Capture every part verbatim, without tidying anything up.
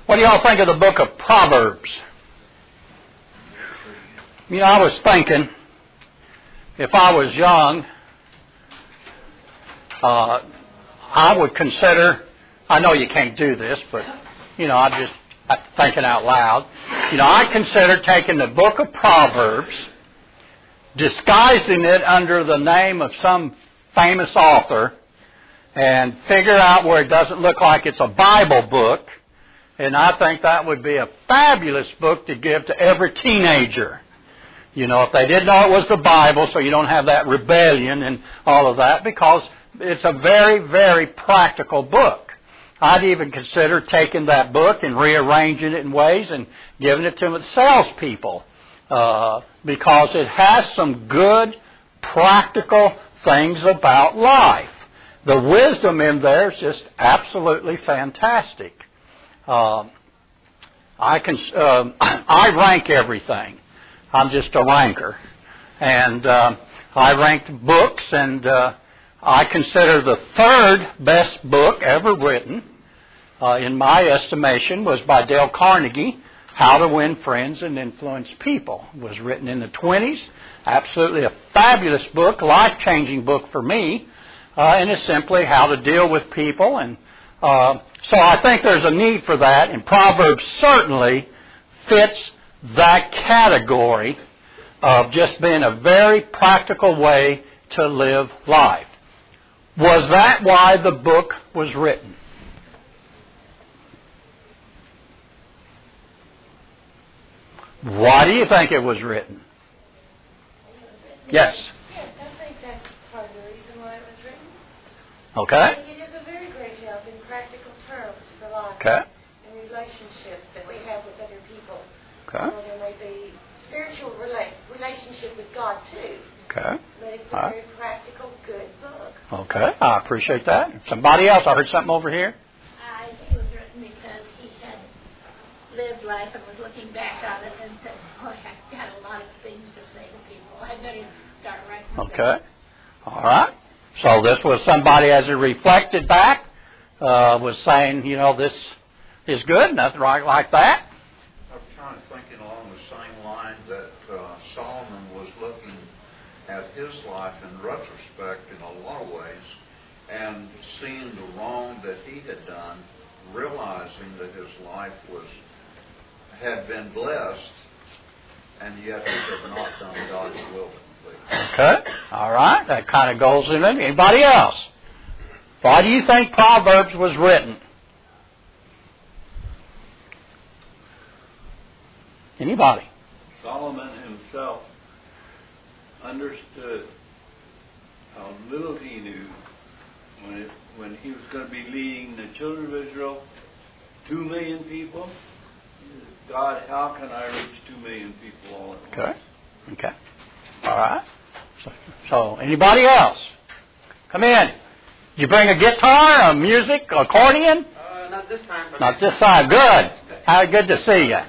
What do y'all think of the book of Proverbs? You know, I was thinking, if I was young, uh, I would consider, I know you can't do this, but, you know, I'm just thinking out loud. You know, I consider taking the book of Proverbs, disguising it under the name of some famous author, and figure out where it doesn't look like it's a Bible book. And I think that would be a fabulous book to give to every teenager. You know, if they didn't know it was the Bible, so you don't have that rebellion and all of that, because it's a very, very practical book. I'd even consider taking that book and rearranging it in ways and giving it to salespeople, uh, because it has some good, practical things about life. The wisdom in there is just absolutely fantastic. Uh, I can, uh, I rank everything. I'm just a ranker. And uh, I ranked books, and uh, I consider the third best book ever written, uh, in my estimation, was by Dale Carnegie, How to Win Friends and Influence People. It was written in the twenties. Absolutely a fabulous book, life-changing book for me. Uh, and it's simply how to deal with people. And uh, so I think there's a need for that, and Proverbs certainly fits that category of just being a very practical way to live life. Was that why the book was written? Why do you think it was written? Yes? Yes, I think that's part of the reason why it was written. Okay. It is a very great help in practical terms for life Okay. and relationships that we have with other people. Okay. Well, there may be spiritual rela- relationship with God too. Okay. But it's a All right. very practical, good book. Okay. I appreciate that. Somebody else? I heard something over here. I think it was written because he had lived life and was looking back on it and said, boy, I've got a lot of things to say to people. I better start writing them Okay. down. All right. So this was somebody, as he reflected back, uh, was saying, you know, this is good, nothing right like that. I'm kind of thinking along the same line that uh, Solomon was looking at his life in retrospect in a lot of ways and seeing the wrong that he had done, realizing that his life was had been blessed, and yet he had not done God's will completely. Okay. All right. That kind of goes in it. Anybody else? Why do you think Proverbs was written? Anybody? Solomon himself understood how little he knew when it, when he was going to be leading the children of Israel, two million people. God, how can I reach two million people all at once? Okay. Okay. All right. So, so anybody else? Come in. You bring a guitar, a music, accordion? Uh, not this time. But Not this time. Good. How good to see you.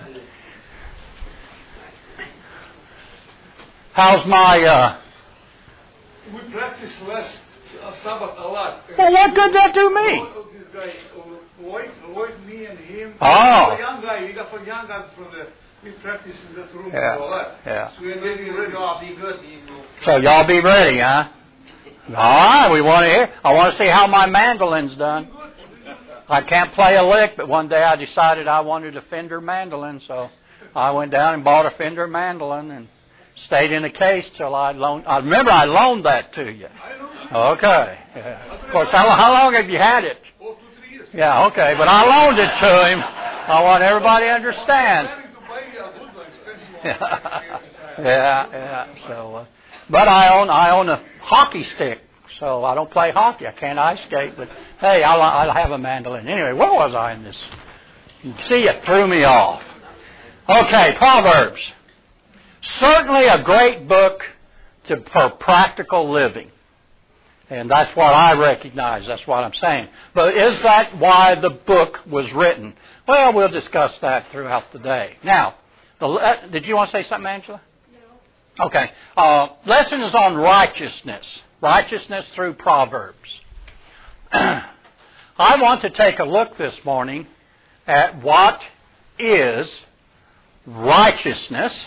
How's my, uh... We practice less uh, Sabbath a lot. Well, what good that do me? Oh, this guy, uh, Lloyd, Lloyd, me and him. Oh. He's a young guy. We got a young guy from the... We practice in that room Yeah. a lot. Yeah. So we're getting ready. I'll be good. You know. So y'all be ready, huh? All right, we want to hear. I want to see how my mandolin's done. I can't play a lick, but one day I decided I wanted a Fender mandolin, so I went down and bought a Fender mandolin and stayed in a case till I loaned. I remember I loaned that to you. I know. Okay. Yeah. Of course, how, how long have you had it? Oh, two, three years. Yeah, okay, but I loaned it to him. I want everybody to understand. I'm planning to buy a good one, expensive one. Yeah, yeah, yeah. So, uh, but I own I own a hockey stick, so I don't play hockey. I can't ice skate, but hey, I'll, I'll have a mandolin. Anyway, where was I in this? You see, it threw me off. Okay, Proverbs. Certainly a great book to, for practical living. And that's what I recognize. That's what I'm saying. But is that why the book was written? Well, we'll discuss that throughout the day. Now, the, uh, did you want to say something, Angela? No. Okay. Uh, lesson is on righteousness. Righteousness through Proverbs. I want to take a look this morning at what is righteousness.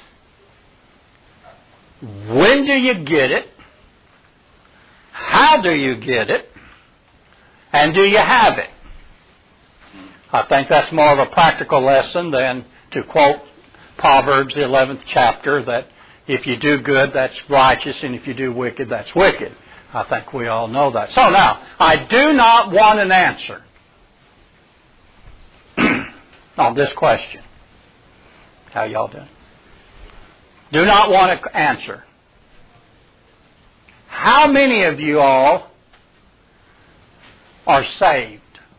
When do you get it? How do you get it? And do you have it? I think that's more of a practical lesson than to quote Proverbs, the eleventh chapter, that if you do good, that's righteous, and if you do wicked, that's wicked. I think we all know that. So now, I do not want an answer on this question. How y'all doing? Do not want an answer. How many of you all are saved?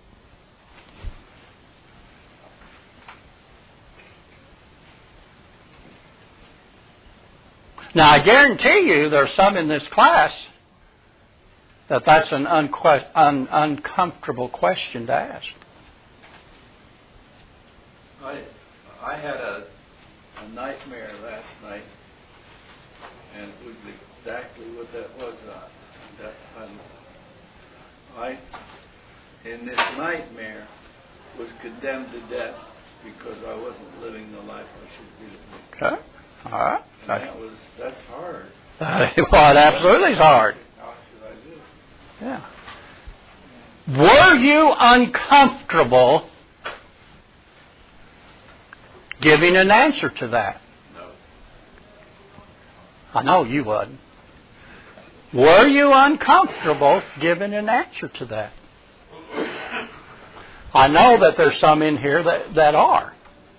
Now, I guarantee you there's some in this class that that's an unque- un- uncomfortable question to ask. I I had a, a nightmare last night, and it was exactly what that was. Uh, that, um, I, in this nightmare, was condemned to death because I wasn't living the life I should be living. Okay. All right. And that was, that's hard. Well, it absolutely is hard. How should I do? Yeah. Were you uncomfortable giving an answer to that? No. I know you wasn't. Were you uncomfortable giving an answer to that? I know that there's some in here that, that are.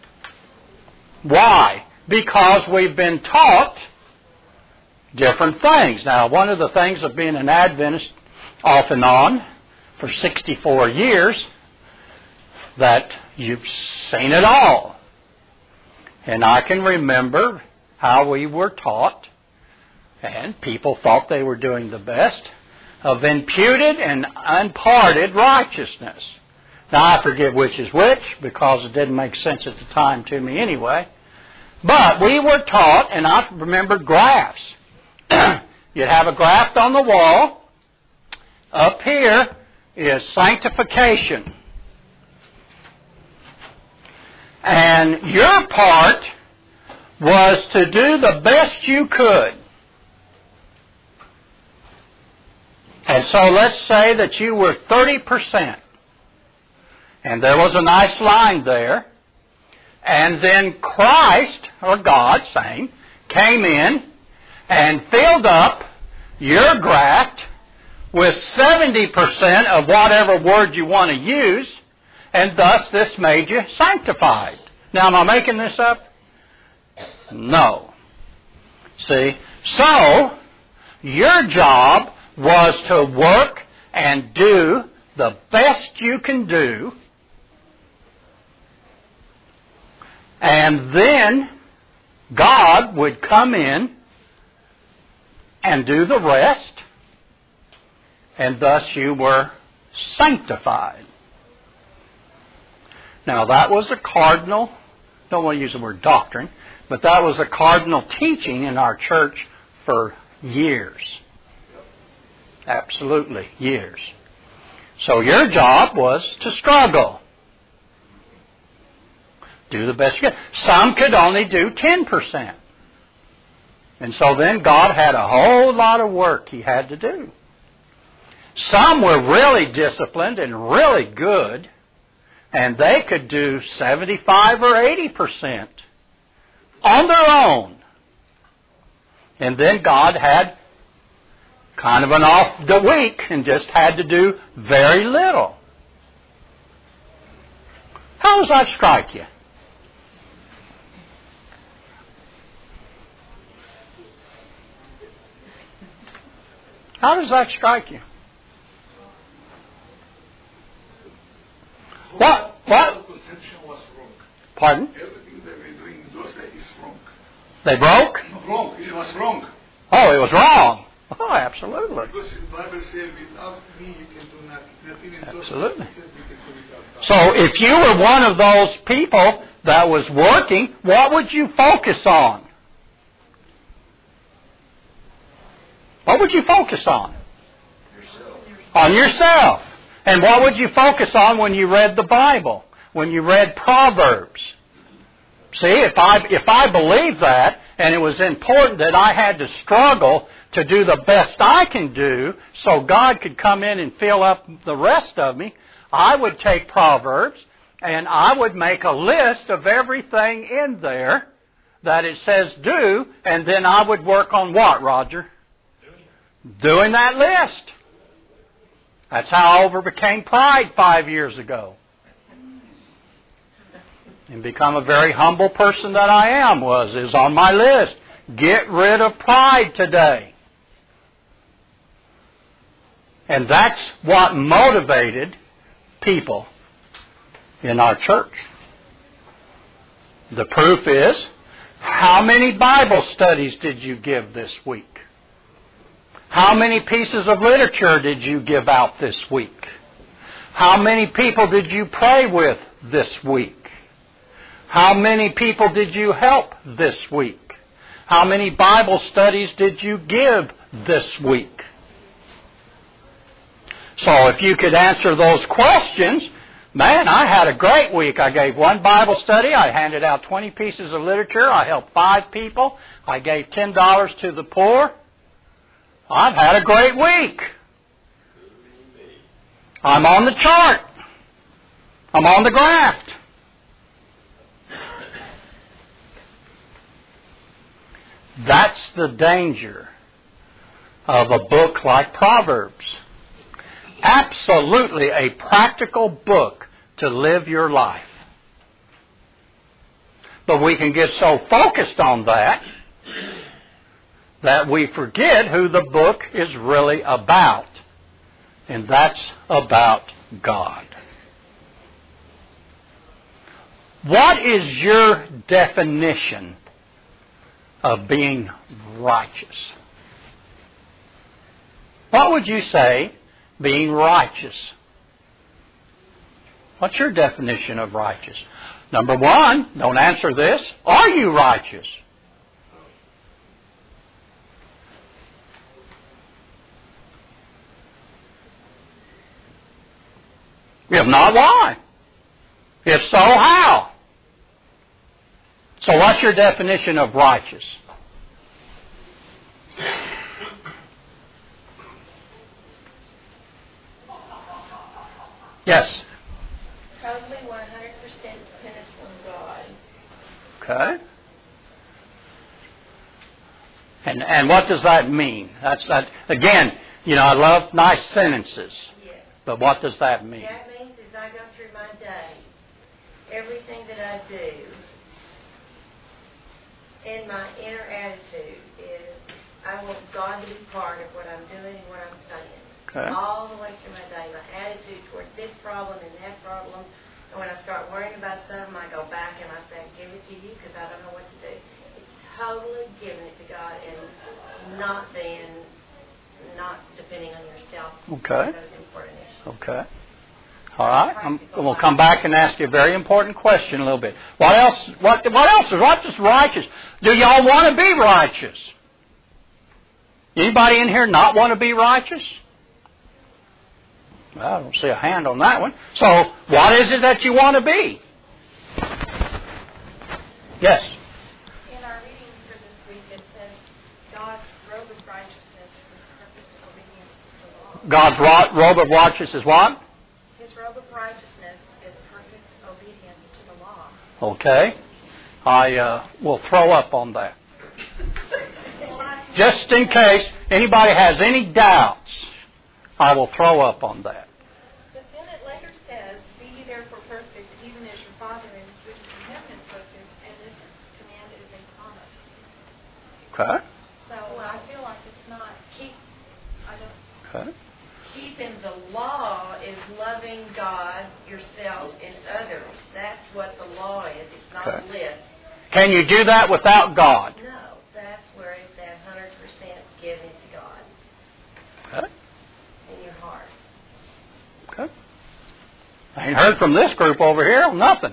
Why? Because we've been taught different things. Now, one of the things of being an Adventist off and on for sixty-four years, that you've seen it all. And I can remember how we were taught, and people thought they were doing the best, of imputed and unparted righteousness. Now, I forget which is which, because it didn't make sense at the time to me anyway. But we were taught, and I remembered graphs. You'd have a graph on the wall. Up here is sanctification. And your part was to do the best you could. And so let's say that you were thirty percent. And there was a nice line there. And then Christ, or God, same, came in and filled up your graft with seventy percent of whatever word you want to use, and thus this made you sanctified. Now, am I making this up? No. See? So, your job was to work and do the best you can do, and then God would come in and do the rest, and thus you were sanctified. Now, that was a cardinal, don't want to use the word doctrine, but that was a cardinal teaching in our church for years. Absolutely, years. So your job was to struggle. Do the best you can. Some could only do ten percent. And so then God had a whole lot of work He had to do. Some were really disciplined and really good, and they could do seventy-five or eighty percent on their own. And then God had kind of an off the week and just had to do very little. How does that strike you? How does that strike you? What? What? The conception was wrong. Pardon? Everything they were doing in those days is wrong. They broke? Wrong. It was wrong. Oh, it was wrong. Oh, absolutely. Because the Bible says, without me you can do nothing. Nothing in those Absolutely. days we can do without God. So if you were one of those people that was working, what would you focus on? What would you focus on? Yourself. On yourself. And what would you focus on when you read the Bible? when you read Proverbs. See, if I, if I believed that, and it was important that I had to struggle to do the best I can do so God could come in and fill up the rest of me, I would take Proverbs and I would make a list of everything in there that it says do, and then I would work on what, Roger? Doing that list. That's how I overcame pride five years ago. And become a very humble person that I am was, is on my list. Get rid of pride today. And that's what motivated people in our church. The proof is, how many Bible studies did you give this week? How many pieces of literature did you give out this week? How many people did you pray with this week? How many people did you help this week? How many Bible studies did you give this week? So if you could answer those questions, man, I had a great week. I gave one Bible study. I handed out twenty pieces of literature. I helped five people. I gave ten dollars to the poor. I've had a great week. I'm on the chart. I'm on the graph. That's the danger of a book like Proverbs. Absolutely a practical book to live your life. But we can get so focused on that that we forget who the book is really about. And that's about God. What is your definition of being righteous? What would you say being righteous? What's your definition of righteous? Number one, don't answer this. Are you righteous? If not, why? If so, how? So what's your definition of righteous? Yes? Totally one hundred percent dependent on God. Okay. And and what does that mean? That's that again, you know, I love nice sentences. Yes. But what does that mean? That means as I go through my day, everything that I do, and my inner attitude is, I want God to be part of what I'm doing and what I'm saying. Okay. All the way through my day, my attitude toward this problem and that problem. And when I start worrying about something, I go back and I say, give it to you because I don't know what to do. It's totally giving it to God and not being, not depending on yourself. Okay. Those important issues. Okay. All right. I'm, we'll come back and ask you a very important question in a little bit. What else? What? What else is what is righteous? Do y'all want to be righteous? Anybody in here not want to be righteous? Well, I don't see a hand on that one. So, what is it that you want to be? Yes. In our reading for this week, it says God's robe of righteousness is perfect obedience to the law. God's ro- robe of righteousness is what? His robe of righteousness is perfect obedience to the law. Okay. I uh, will throw up on that. Just in case anybody has any doubts, I will throw up on that. But then it later says, be ye therefore perfect, even as your Father in which is in heaven is perfect, and this command is a promise. Okay. So I feel like it's not keep. I don't. Okay. Keeping the law is loving God, yourself, and others. That's what the law is. It's not Okay. a list. Can you do that without God? No, that's where it's that one hundred percent giving to God Okay. in your heart. Okay. I ain't heard from this group over here. Nothing.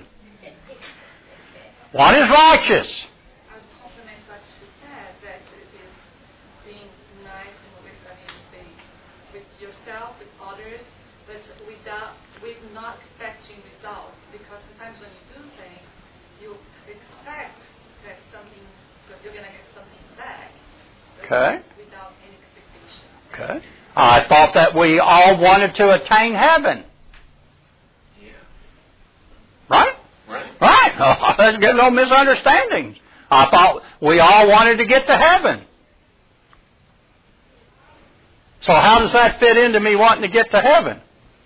What is righteous? I would compliment what she said, that it is being nice and with, I mean, the, with yourself, with others, but without, with not expecting results. Because if times when you do things, you expect that something, that you're going to get something back. Okay. Without any expectation. Okay. I thought that we all wanted to attain heaven. Yeah. Right? Right. Right. Oh, let's get no misunderstandings. I thought we all wanted to get to heaven. So how does that fit into me wanting to get to heaven?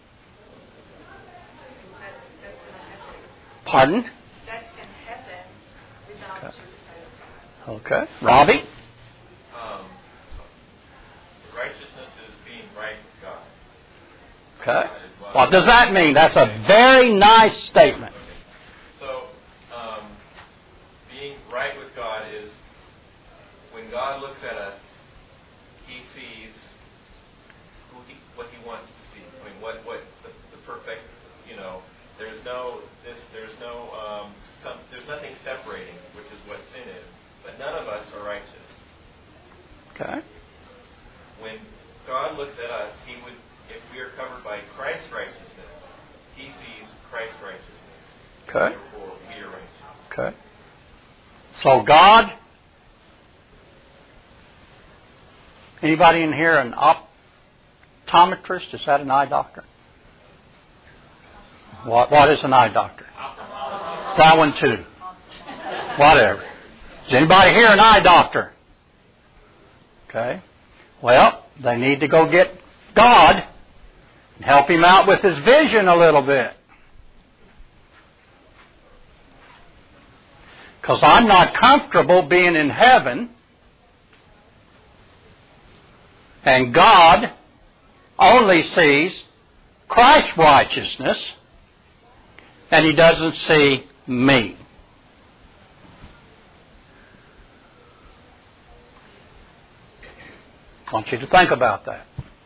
Pardon? That can happen without Okay. you. Okay. Robbie? Um, righteousness is being right with God. Okay. What does that mean? That's a very nice statement. So, um, being right with God is when God looks at us, He sees who he, what He wants to see. I mean, what what the, the perfect, you know. There's no this. There's no um, some. There's nothing separating, which is what sin is. But none of us are righteous. Okay. When God looks at us, He would, if we are covered by Christ's righteousness, He sees Christ's righteousness. Okay. Therefore, we are righteous. Okay. So God, anybody in here an optometrist? Is that an eye doctor? What What is an eye doctor? That one too. Whatever. Is anybody here an eye doctor? Okay. Well, they need to go get God and help him out with his vision a little bit. Because I'm not comfortable being in heaven and God only sees Christ's righteousness and He doesn't see me. I want you to think about that.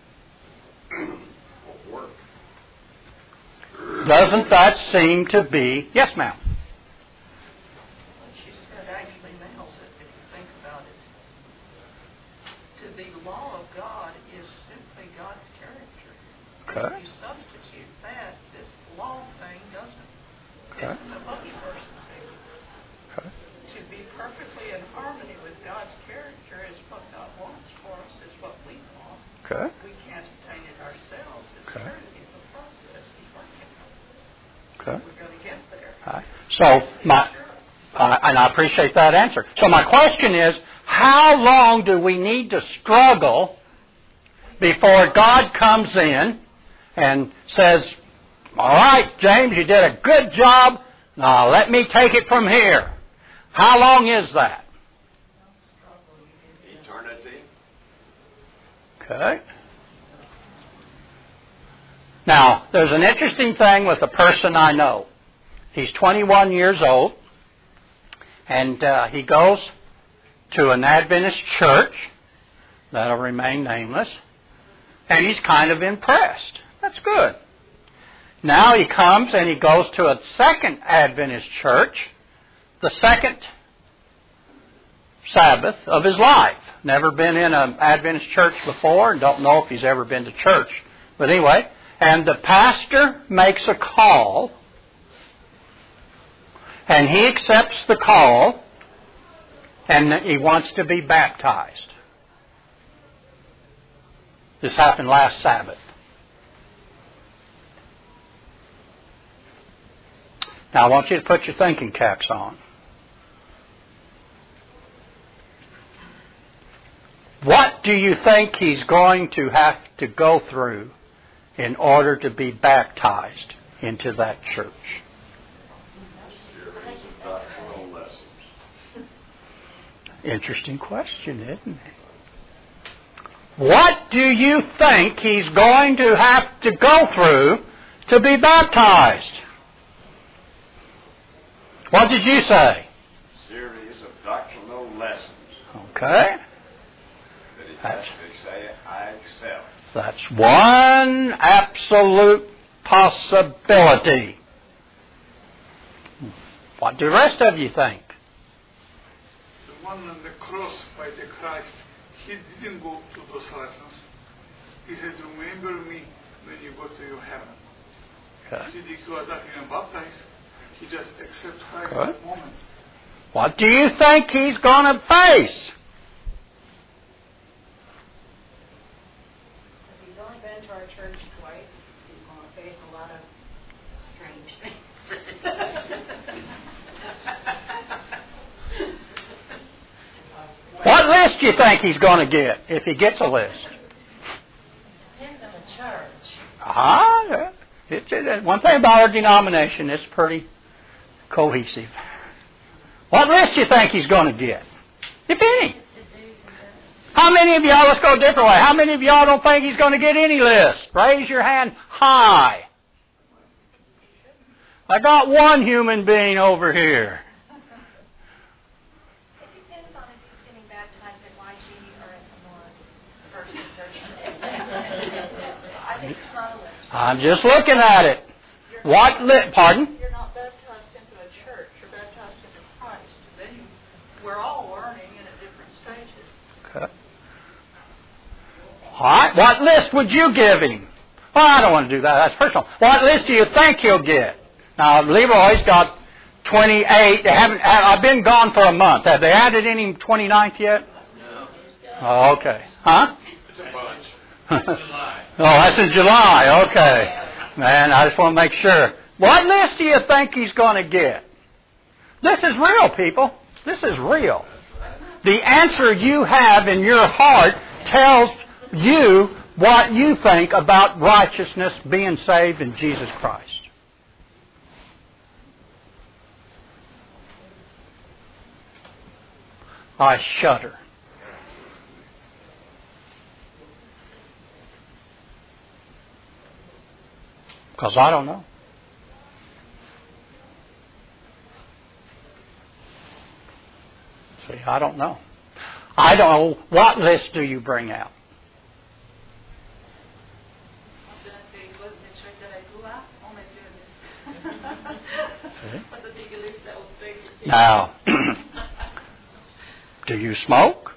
Doesn't that seem to be... Yes, ma'am. What she said actually nails it if you think about it. To the law of God is simply God's character. Okay. If you substitute that, this law thing doesn't. Okay. It's a funny person thing. Okay. To be perfectly in harmony with God's character is what God wants for us, is what we want. Okay. We can't attain it ourselves. It's Okay. true. It's a process. He's working on it. Okay. We're going to get there. All right. So, my, uh, and I appreciate that answer. So my question is, how long do we need to struggle before God comes in and says, all right, James, you did a good job. Now let me take it from here. How long is that? Eternity. Okay. Now, there's an interesting thing with a person I know. He's twenty-one years old, and uh, he goes to an Adventist church that'll remain nameless, and he's kind of impressed. That's good. Now he comes and he goes to a second Adventist church, the second Sabbath of his life. Never been in an Adventist church before and don't know if he's ever been to church. But anyway, and the pastor makes a call, and he accepts the call, and he wants to be baptized. This happened last Sabbath. Now I want you to put your thinking caps on. What do you think he's going to have to go through in order to be baptized into that church? Interesting question, isn't it? What do you think he's going to have to go through to be baptized? What did you say? Series of doctrinal lessons. Okay. That he has to say, I accept. That's one absolute possibility. What do the rest of you think? The one on the cross by the Christ, he didn't go to those lessons. He said, remember me when you go to your heaven. Okay. He, he was not even baptized. He just accepts Christ Good. at the moment. What do you think he's going to face? If he's only been to our church twice, he's going to face a lot of strange things. What list do you think he's going to get if he gets a list? Depends on the church. Ah, it's, it, one thing about our denomination, it's pretty cohesive. What list do you think he's going to get? If any. How many of y'all, let's go a different way, how many of y'all don't think he's going to get any list? Raise your hand high. I got one human being over here. It depends on if he's getting baptized at Y G or at the North First Church. I think it's not a list. I'm just looking at it. What list? Pardon? You're not baptized into a church. You're baptized into Christ. Then you, we're all learning in at different stages. Okay. All right. What list would you give him? Well, I don't want to do that. That's personal. What list do you think he'll get? Now, Leroy's got twenty-eight. They haven't. I've been gone for a month. Have they added any twenty-ninth yet? No. Oh, okay. Huh? It's a bunch. It's July. Oh, that's in July. Okay. Man, I just want to make sure. What list do you think he's going to get? This is real, people. This is real. The answer you have in your heart tells you what you think about righteousness, being saved in Jesus Christ. I shudder. Because I don't know. See, I don't know. I don't know. What list do you bring out? Now, do you smoke?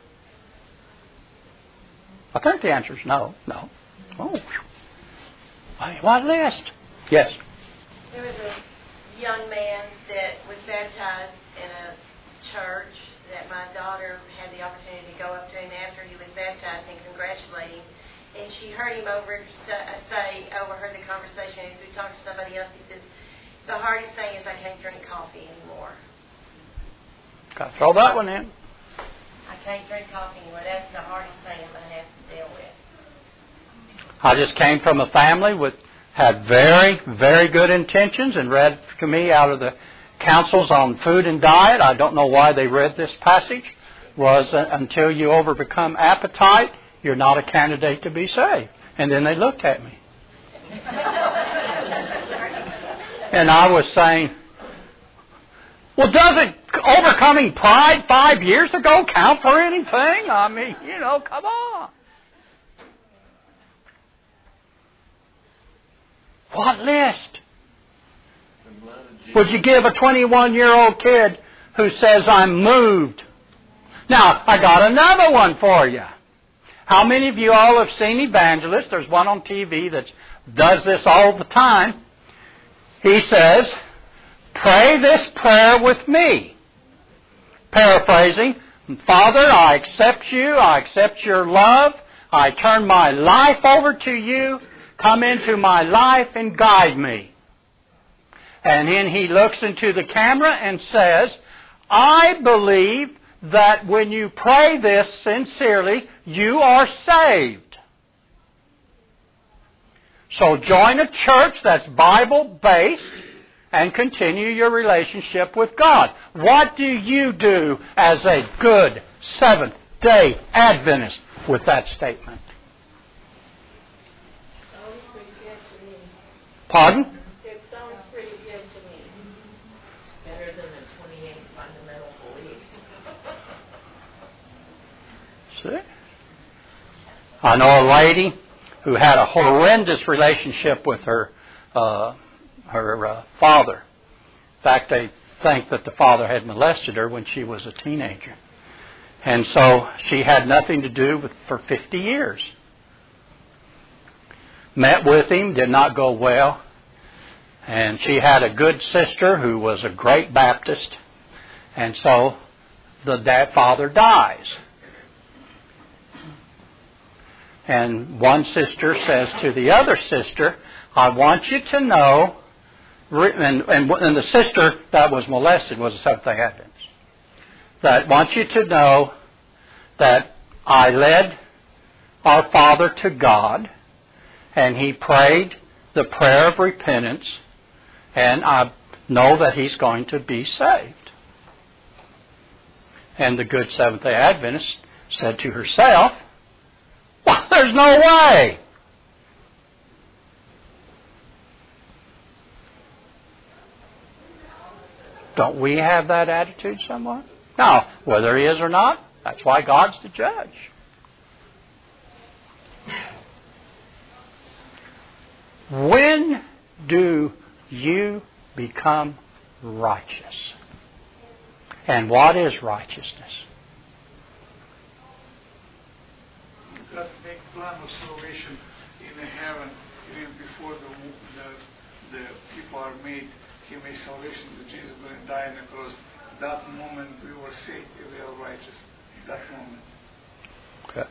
I think the answer is no. No. Oh. What list? Yes. There was a young man that was baptized in a church that my daughter had the opportunity to go up to him after he was baptized and congratulate him. And she heard him over say, overheard the conversation as we talked to somebody else. He says, the hardest thing is I can't drink coffee anymore. Got to throw that one in. I can't drink coffee anymore. That's the hardest thing I'm going to have to deal with. I just came from a family with had very, very good intentions and read to me out of the councils on food and diet. I don't know why they read this passage. Was uh, until you overcome appetite, you're not a candidate to be saved. And then they looked at me. And I was saying, well, doesn't overcoming pride five years ago count for anything? I mean, you know, come on. What list? Would you give a twenty-one-year-old kid who says, I'm moved? Now, I got another one for you. How many of you all have seen evangelists? There's one on T V that does this all the time. He says, pray this prayer with me. Paraphrasing, Father, I accept you. I accept your love. I turn my life over to you. Come into my life and guide me. And then he looks into the camera and says, I believe that when you pray this sincerely, you are saved. So join a church that's Bible-based and continue your relationship with God. What do you do as a good Seventh-day Adventist with that statement? Sounds pretty good to me. Pardon? It sounds pretty good to me. Better than the twenty-eight fundamental beliefs. See? I know a lady who had a horrendous relationship with her uh, her uh, father. In fact, they think that the father had molested her when she was a teenager. And so she had nothing to do with for fifty years. Met with him, did not go well. And she had a good sister who was a great Baptist. And so the dad father dies. And one sister says to the other sister, I want you to know, and, and, and the sister that was molested was a Seventh-day Adventist, that I want you to know that I led our father to God, and he prayed the prayer of repentance, and I know that he's going to be saved. And the good Seventh-day Adventist said to herself, well, there's no way. Don't we have that attitude somewhat? Now, whether he is or not, that's why God's the judge. When do you become righteous? And what is righteousness? God make plan of salvation in the heaven even before the, the the people are made. He made salvation that Jesus is going to die on the cross. That moment we were saved, we are righteous. That moment. Okay.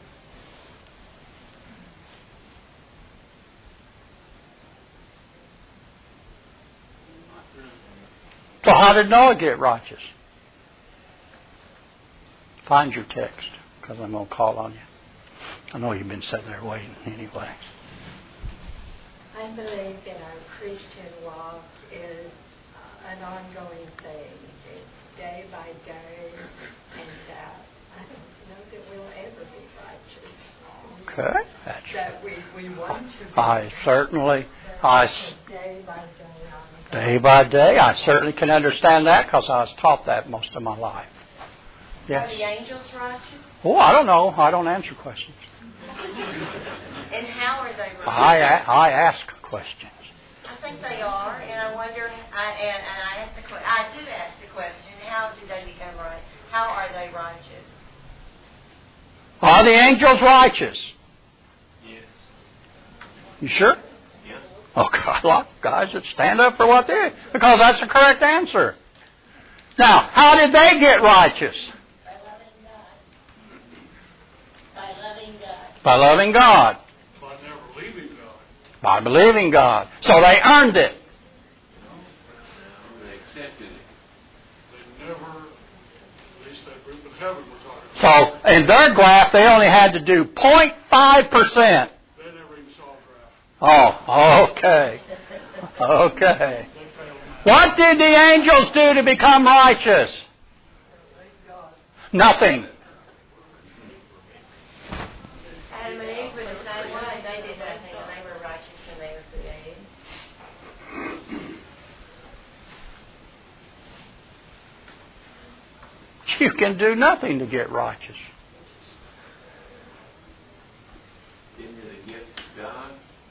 So how did Noah get righteous? Find your text, because I'm going to call on you. I know you've been sitting there waiting anyway. I believe that our Christian walk is an ongoing thing. It's day by day, and uh, I don't know that we'll ever be righteous. Okay. That's that we, we want to be. I certainly, I, day by day. Day by day, I certainly can understand that because I was taught that most of my life. Yes. Are the angels righteous? Oh, I don't know. I don't answer questions. And how are they righteous? I, I ask questions. I think they are, and I wonder, I, and, and I, ask the, I do ask the question, how do they become right? How are they righteous? Are the angels righteous? Yes. You sure? Yes. Okay, I like guys that stand up for what they're, because that's the correct answer. Now, how did they get righteous? By loving God. By loving God. By never believing God. By believing God. So they earned it. They accepted it. They never, at least that group in heaven we're talking about. So in their graph, they only had to do zero point five percent. They never even saw a graph. Oh, okay. Okay. What did the angels do to become righteous? Nothing. Adam and Eve were the same way. They did nothing, and they were righteous when they were created. You can do nothing to get righteous. Isn't it a gift of God?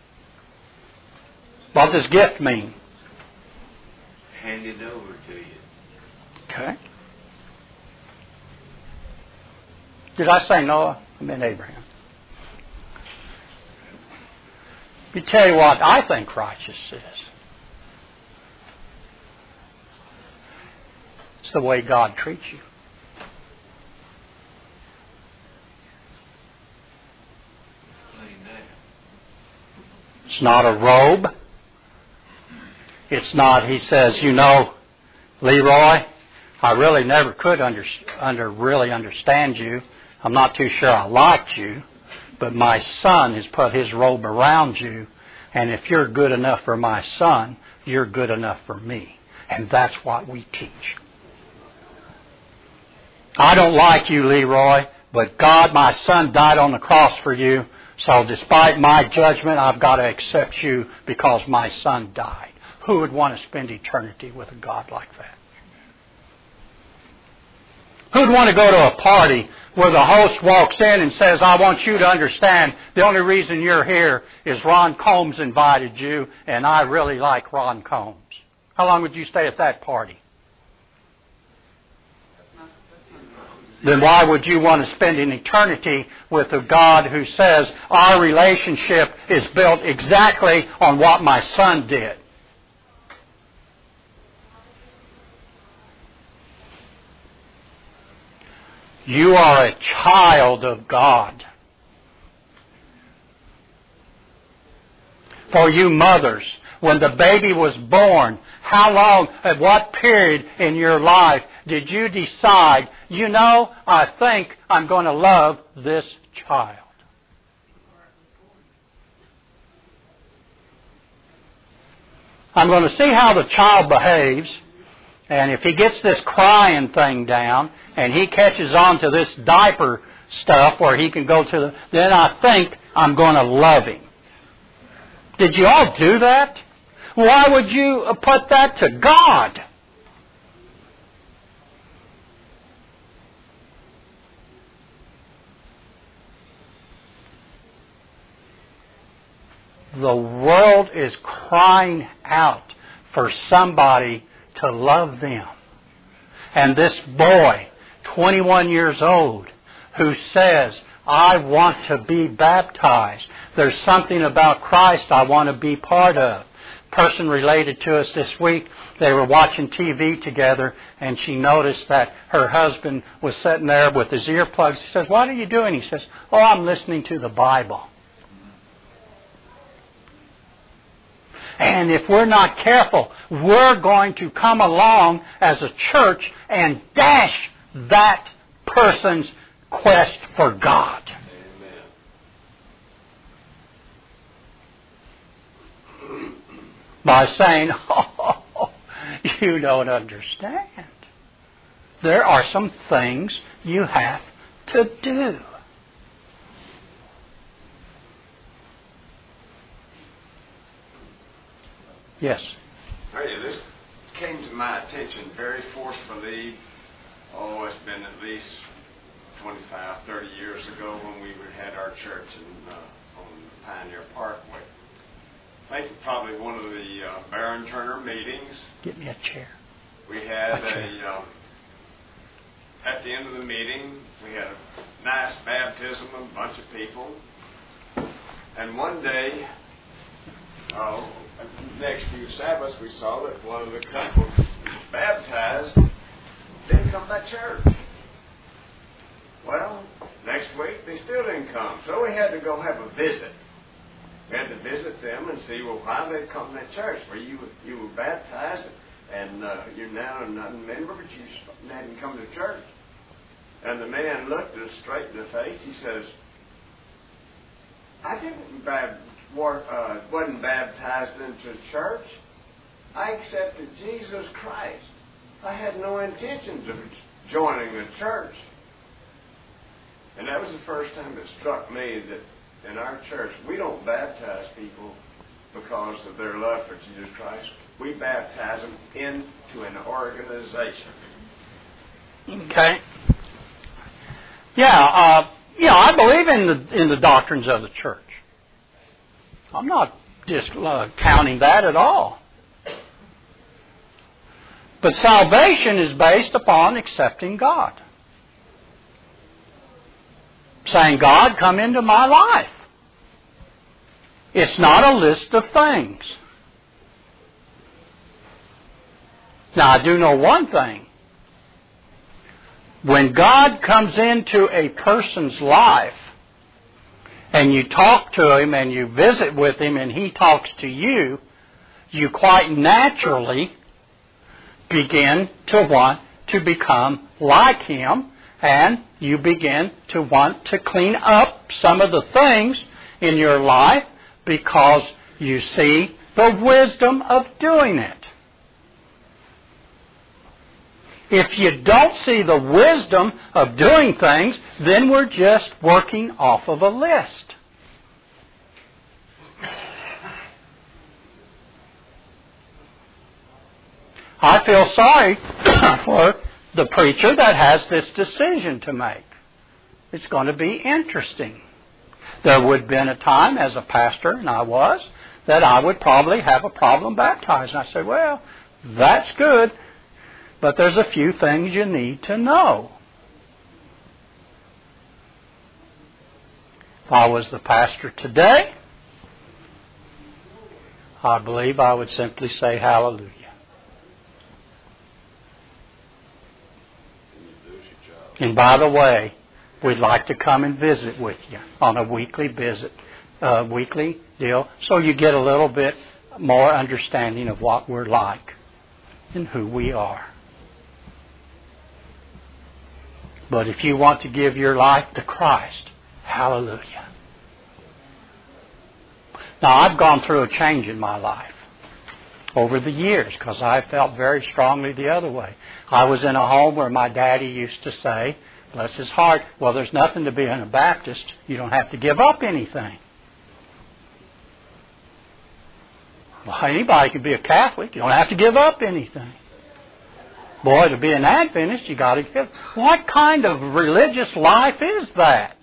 What does gift mean? Handed over to you. Okay. Did I say Noah? I meant Abraham. Let me tell you what I think righteous is. It's the way God treats you. It's not a robe. It's not, he says, you know, Leroy, I really never could under, under really understand you. I'm not too sure I liked you, but my son has put his robe around you, and if you're good enough for my son, you're good enough for me. And that's what we teach. I don't like you, Leroy, but God, my son, died on the cross for you, so despite my judgment, I've got to accept you because my son died. Who would want to spend eternity with a God like that? Who'd want to go to a party where the host walks in and says, I want you to understand the only reason you're here is Ron Combs invited you, and I really like Ron Combs. How long would you stay at that party? Then why would you want to spend an eternity with a God who says our relationship is built exactly on what my son did? You are a child of God. For you mothers, when the baby was born, how long, at what period in your life did you decide, you know, I think I'm going to love this child? I'm going to see how the child behaves, and if he gets this crying thing down, and he catches on to this diaper stuff where he can go to the, then I think I'm going to love him. Did you all do that? Why would you put that to God? The world is crying out for somebody to love them. And this boy, twenty-one years old, who says, I want to be baptized. There's something about Christ I want to be part of. Person related to us this week, they were watching T V together, and she noticed that her husband was sitting there with his earplugs. She says, what are you doing? He says, oh, I'm listening to the Bible. And if we're not careful, we're going to come along as a church and dash that person's quest for God. Amen. By saying, oh, you don't understand. There are some things you have to do. Yes. Hey, this came to my attention very forcefully. Oh, it's been at least twenty-five, thirty years ago when we had our church in, uh, on Pioneer Parkway. I think probably one of the uh, Baron Turner meetings. Get me a chair. We had a, chair. a um, at the end of the meeting, we had a nice baptism of a bunch of people. And one day, oh, next few Sabbaths, we saw that one of the couples baptized didn't come to church. Well, next week they still didn't come, so we had to go have a visit. We had to visit them and see, well, why they come to church? Well, you you were baptized and uh, you're now not a member, but you hadn't come to church. And the man looked us straight in the face. He says, I didn't baptize. Uh, wasn't baptized into church. I accepted Jesus Christ. I had no intentions of joining the church. And that was the first time it struck me that in our church, we don't baptize people because of their love for Jesus Christ. We baptize them into an organization. Okay. Yeah, uh, yeah, I believe in the in the doctrines of the church. I'm not discounting that at all. But salvation is based upon accepting God. Saying, God, come into my life. It's not a list of things. Now, I do know one thing. When God comes into a person's life, and you talk to him and you visit with him and he talks to you, you quite naturally begin to want to become like him, and you begin to want to clean up some of the things in your life because you see the wisdom of doing it. If you don't see the wisdom of doing things, then we're just working off of a list. I feel sorry for the preacher that has this decision to make. It's going to be interesting. There would have been a time as a pastor, and I was, that I would probably have a problem baptizing. I said, well, that's good. But there's a few things you need to know. If I was the pastor today, I believe I would simply say hallelujah. And by the way, we'd like to come and visit with you on a weekly visit, uh, weekly deal, so you get a little bit more understanding of what we're like and who we are. But if you want to give your life to Christ, hallelujah. Now, I've gone through a change in my life over the years because I felt very strongly the other way. I was in a home where my daddy used to say, bless his heart, well, there's nothing to be in a Baptist. You don't have to give up anything. Well, anybody can be a Catholic. You don't have to give up anything. Boy, to be an Adventist, you got to give. What kind of religious life is that?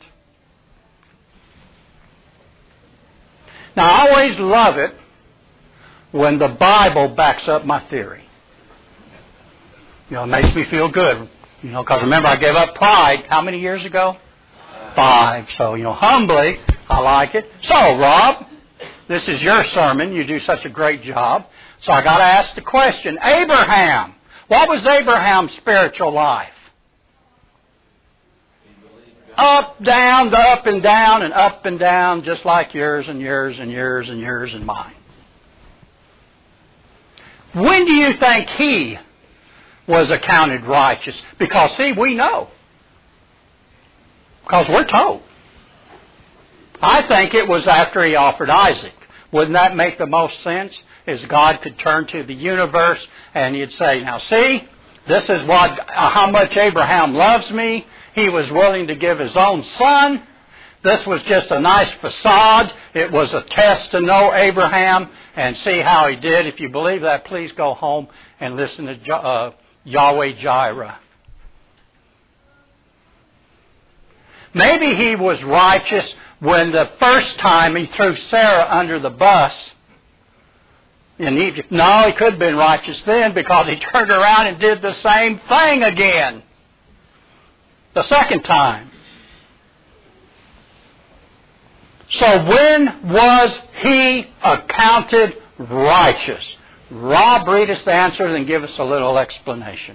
Now, I always love it when the Bible backs up my theory. You know, it makes me feel good. You know, because remember, I gave up pride how many years ago? Five. So, you know, humbly, I like it. So, Rob, this is your sermon. You do such a great job. So I got to ask the question, Abraham. What was Abraham's spiritual life? Up, down, up and down, and up and down, just like yours and yours and yours and yours and mine. When do you think he was accounted righteous? Because, see, we know. Because we're told. I think it was after he offered Isaac. Wouldn't that make the most sense? Is God could turn to the universe and He'd say, now see, this is what uh, how much Abraham loves me. He was willing to give his own son. This was just a nice facade. It was a test to know Abraham and see how he did. If you believe that, please go home and listen to uh, Yahweh Jireh. Maybe he was righteous when the first time he threw Sarah under the bus in Egypt. No, he could have been righteous then because he turned around and did the same thing again. The second time. So when was he accounted righteous? Rob, read us the answer and give us a little explanation.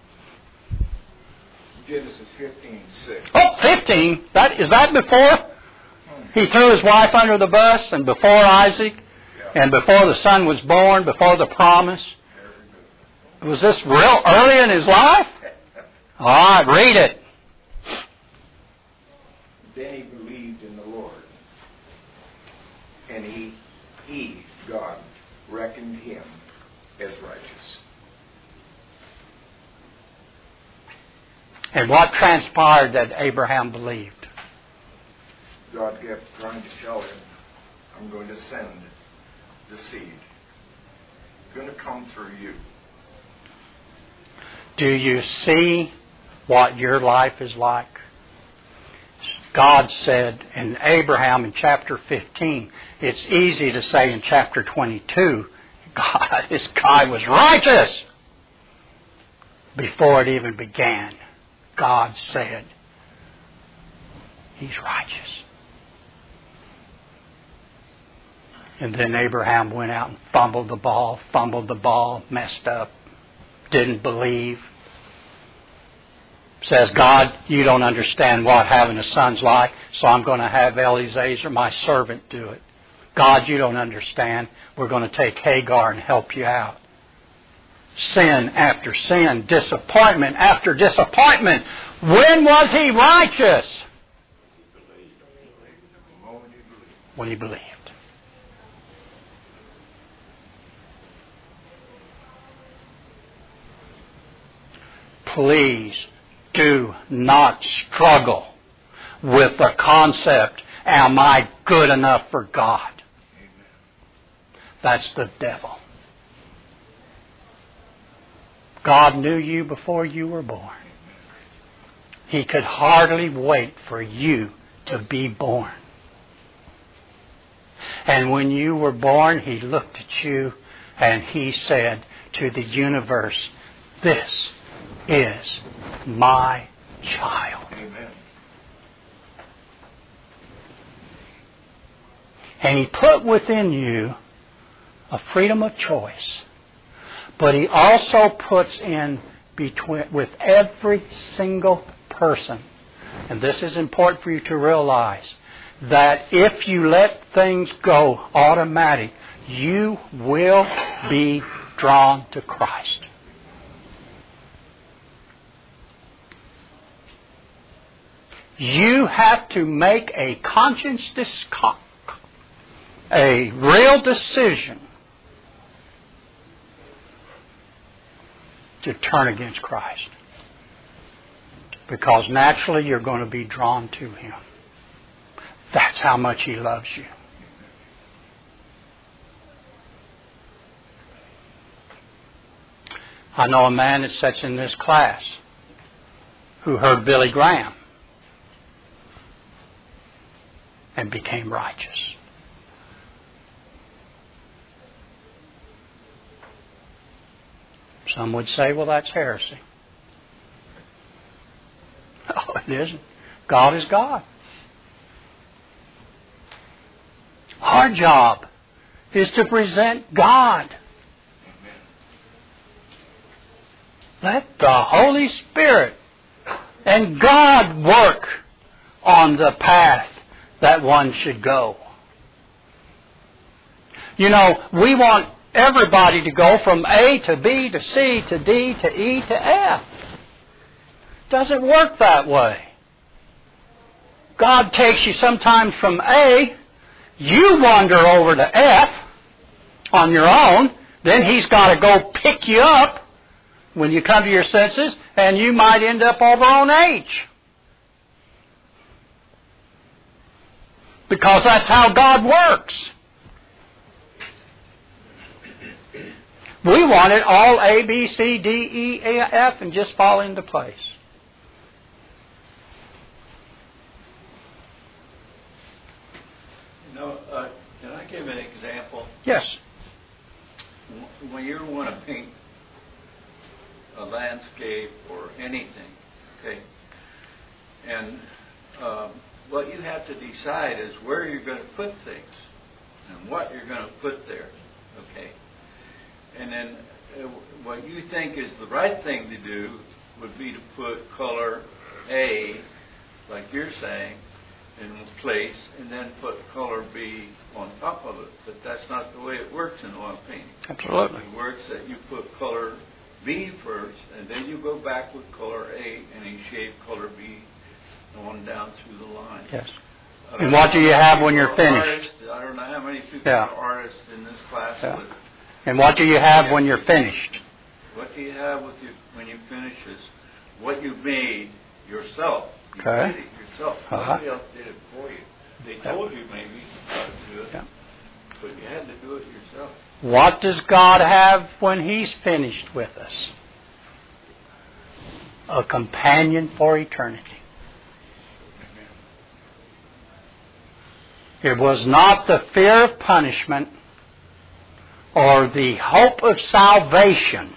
Genesis fifteen six. Oh, fifteen? That, is that before he threw his wife under the bus and before Isaac yeah. and before the son was born, before the promise? Was this real early in his life? All right, read it. Then he believed in the Lord, and he, he, God, reckoned him as righteous. And what transpired that Abraham believed? God kept trying to tell him, I'm going to send the seed. It's going to come through you. Do you see what your life is like? God said in Abraham in chapter fifteen, it's easy to say in chapter twenty-two, God, this guy was righteous. Before it even began, God said, he's righteous. And then Abraham went out and fumbled the ball, fumbled the ball, messed up, didn't believe. Says, God, you don't understand what having a son's like, so I'm going to have Eliezer, my servant, do it. God, you don't understand. We're going to take Hagar and help you out. Sin after sin, disappointment after disappointment. When was he righteous? When he believed. Please do not struggle with the concept, am I good enough for God? That's the devil. God knew you before you were born. He could hardly wait for you to be born. And when you were born, He looked at you and He said to the universe, this is my child. Amen. And He put within you a freedom of choice. But He also puts in between with every single person. And this is important for you to realize, that if you let things go automatic, you will be drawn to Christ. You have to make a conscious, a real decision to turn against Christ. Because naturally you're going to be drawn to Him. That's how much He loves you. I know a man that sits in this class who heard Billy Graham and became righteous. Some would say, well, that's heresy. No, it isn't. God is God. Our job is to present God. Let the Holy Spirit and God work on the path that one should go. You know, we want everybody to go from A to B to C to D to E to F. Doesn't work that way. God takes you sometimes from A, you wander over to F on your own, then He's got to go pick you up when you come to your senses, and you might end up over on H. Because that's how God works. We want it all A, B, C, D, E, F, and just fall into place. You know, uh, can I give an example? Yes. When you want to paint a landscape or anything, okay, and um, what you have to decide is where you're going to put things and what you're going to put there, okay? And then uh, what you think is the right thing to do would be to put color A, like you're saying, in place, and then put color B on top of it. But that's not the way it works in oil painting. Absolutely. It works that you put color B first, and then you go back with color A, and you shade color B on down through the line. Yes. And what do you have when you're finished? Artists, I don't know how many people Yeah. are artists in this class. Yeah. But And what do you have when you're finished? what do you have with you when you finish is what you made yourself. You Okay. did it yourself. Uh-huh. Nobody else did it for you. They Yeah. told you maybe how to do it, Yeah. but you had to do it yourself. What does God have when He's finished with us? A companion for eternity. It was not the fear of punishment or the hope of salvation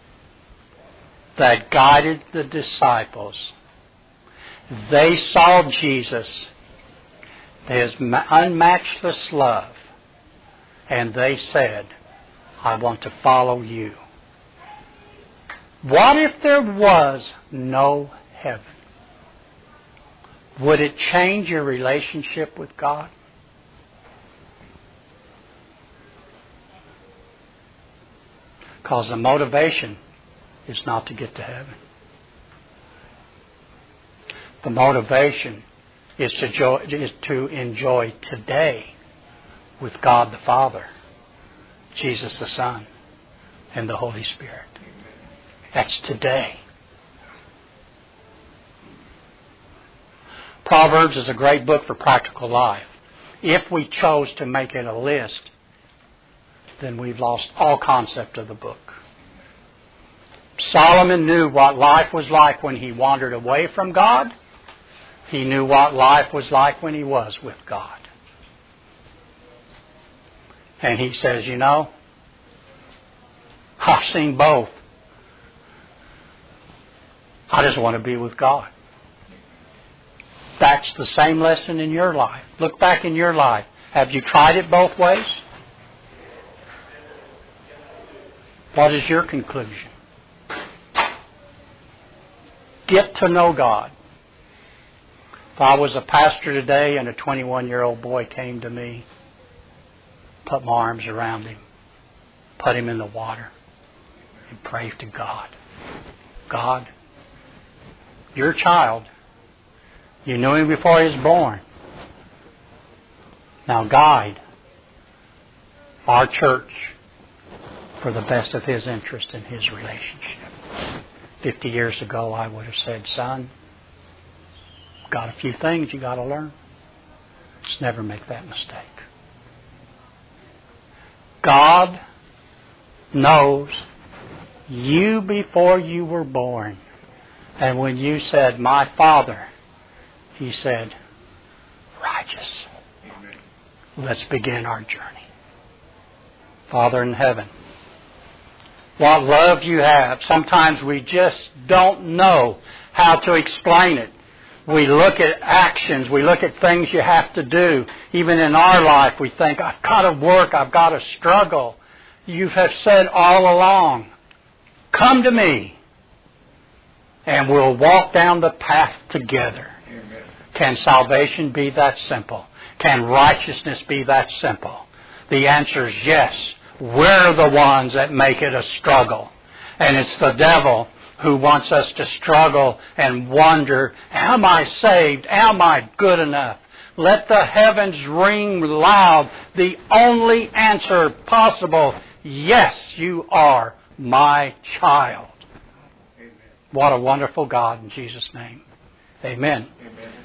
that guided the disciples. They saw Jesus, His unmatchless love, and they said, I want to follow you. What if there was no heaven? Would it change your relationship with God? Because the motivation is not to get to heaven. The motivation is to, jo- is to enjoy today with God the Father, Jesus the Son, and the Holy Spirit. That's today. Proverbs is a great book for practical life. If we chose to make it a list, then we've lost all concept of the book. Solomon knew what life was like when he wandered away from God. He knew what life was like when he was with God. And he says, you know, I've seen both. I just want to be with God. That's the same lesson in your life. Look back in your life. Have you tried it both ways? What is your conclusion? get to know God. If I was a pastor today and a twenty-one-year-old boy came to me, put my arms around him, put him in the water, and pray to God. God, your child, you knew him before he was born. Now guide our church for the best of his interest in his relationship. Fifty years ago, I would have said, son, got a few things you got to learn. Just never make that mistake. God knows you before you were born. And when you said, my Father, He said, righteous. Amen. Let's begin our journey. Father in heaven, what love you have. Sometimes we just don't know how to explain it. We look at actions. We look at things you have to do. Even in our life, we think, I've got to work. I've got to struggle. You have said all along, come to me, and we'll walk down the path together. Amen. Can salvation be that simple? Can righteousness be that simple? The answer is yes. We're the ones that make it a struggle. And it's the devil who wants us to struggle and wonder, am I saved? Am I good enough? Let the heavens ring loud. The only answer possible, yes, you are my child. Amen. What a wonderful God in Jesus' name. Amen. Amen.